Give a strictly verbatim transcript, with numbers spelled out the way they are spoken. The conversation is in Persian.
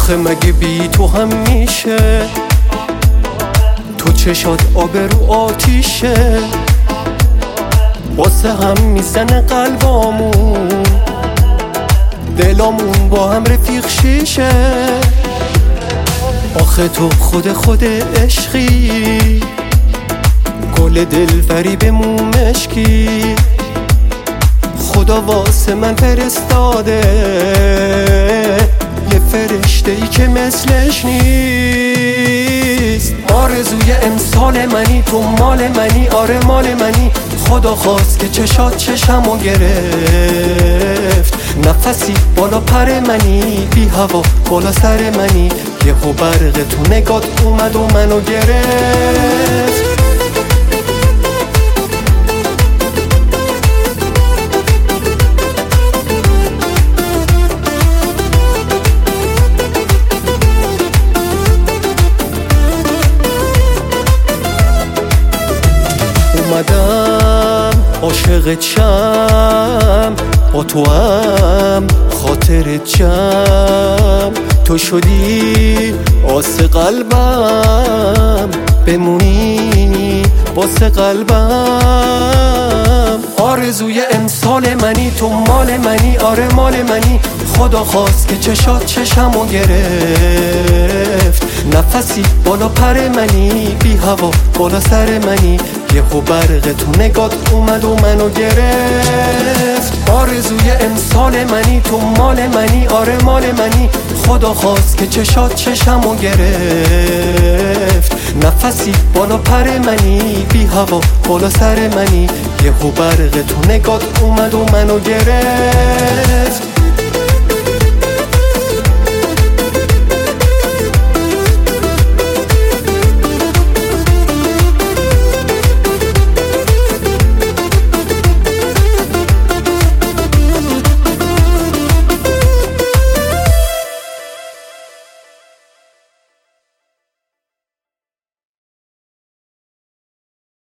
آخه مگه بی تو هم میشه؟ تو چشات آب رو آتیشه، واسه هم میزنه قلبامون، دلامون با هم رفیق شیشه. آخه تو خود خود عشقی، گل دلبری به مو مشکی، خدا واسه من فرستاده یه فرشته ای که مثلش نیست. آرزوی امسال منی، تو مال منی، آره مال منی. خدا خواست که چشات چشمو گرفت، نفسی بالا پر منی، بی هوا بالا سر منی. یهو برق تو نگات اومد و منو گرفت. اومدم عاشقت شم، با تو هم خاطرت جم. تو شدی آس قلبم، بمونی واسه قلبم. آرزوی امسال منی، تو مال منی، آره مال منی. خدا خواست که چشات چشمو گرفت، نفسی بالا پر منی، بی هوا بالا سر منی. یهو برق تو نگات اومد و منو گرفت. آرزوی امسال منی، تو مال منی، آره مال منی. خدا خواست که چشات چشمو گرفت، نفسی بالا پر منی، بی هوا بالا سر منی. یهو برق تو نگات اومد و منو گرفت.